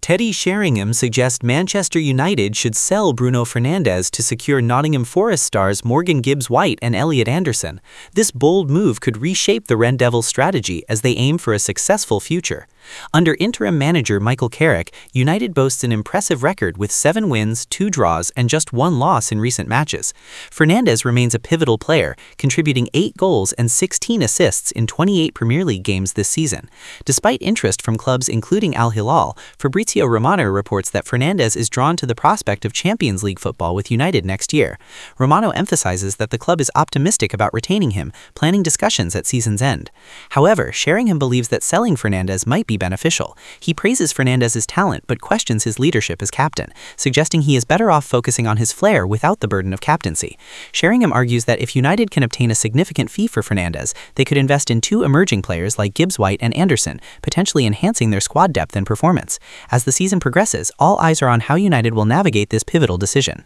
Teddy Sheringham suggests Manchester United should sell Bruno Fernandes to secure Nottingham Forest stars Morgan Gibbs-White and Elliot Anderson. This bold move could reshape the Red Devils' strategy as they aim for a successful future. Under interim manager Michael Carrick, United boasts an impressive record with 7 wins, 2 draws, and just 1 loss in recent matches. Fernandes remains a pivotal player, contributing 8 goals and 16 assists in 28 Premier League games this season. Despite interest from clubs including Al Hilal, Fabrizio Romano reports that Fernandes is drawn to the prospect of Champions League football with United next year. Romano emphasizes that the club is optimistic about retaining him, planning discussions at season's end. However, Sheringham believes that selling Fernandes might be beneficial. He praises Fernandes' talent but questions his leadership as captain, suggesting he is better off focusing on his flair without the burden of captaincy. Sheringham argues that if United can obtain a significant fee for Fernandes, they could invest in 2 emerging players like Gibbs-White and Anderson, potentially enhancing their squad depth and performance. As the season progresses, all eyes are on how United will navigate this pivotal decision.